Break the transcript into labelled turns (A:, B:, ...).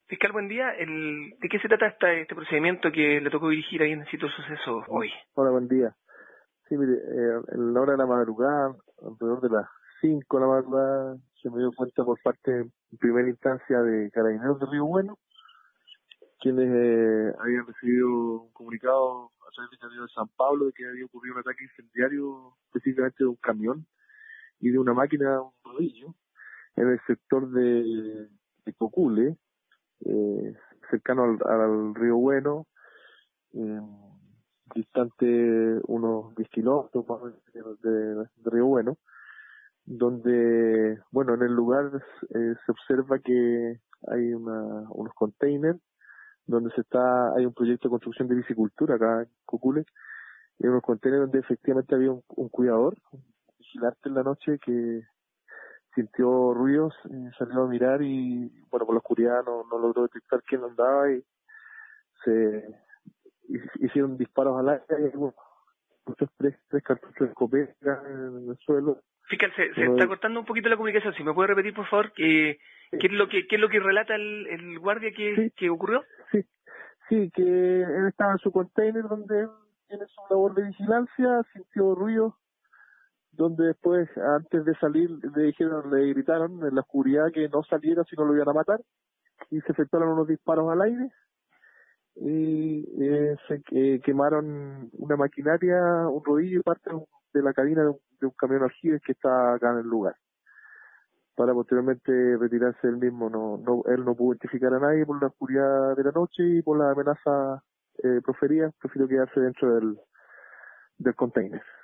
A: Fiscal, buen día. ¿De qué se trata este procedimiento que le tocó dirigir ahí en el sitio de suceso hoy?
B: Hola, buen día. Sí, mire, en la hora de la madrugada, alrededor de las 5 de la madrugada, se me dio cuenta por parte, en primera instancia, de Carabineros de Río Bueno, quienes habían recibido un comunicado a través del Carabineros de San Pablo de que había ocurrido un ataque incendiario, específicamente de un camión y de una máquina de un rodillo, en el sector de Cocule, cercano al Río Bueno, distante unos 10 kilómetros más o menos de Río Bueno, donde, bueno, en el lugar se observa que hay unos containers donde hay un proyecto de construcción de bicicultura acá en Cocule, y hay unos containers donde efectivamente había un cuidador, un vigilante en la noche que sintió ruidos, salió a mirar y, bueno, por la oscuridad no logró detectar quién andaba y se hicieron disparos al aire y, bueno, tres cartuchos de escopeta en el suelo.
A: Fiscal, se está cortando un poquito la comunicación. Si me puede repetir, por favor, qué es lo que relata el guardia que ocurrió.
B: Sí, que él estaba en su container donde él tiene su labor de vigilancia, sintió ruido, donde después, antes de salir, le gritaron en la oscuridad que no saliera si no lo iban a matar, y se efectuaron unos disparos al aire, y se quemaron una maquinaria, un rodillo y parte de la cabina de un camión aljibe que está acá en el lugar, para posteriormente retirarse él mismo. Él no pudo identificar a nadie por la oscuridad de la noche y por la amenaza proferida, prefirió quedarse dentro del container.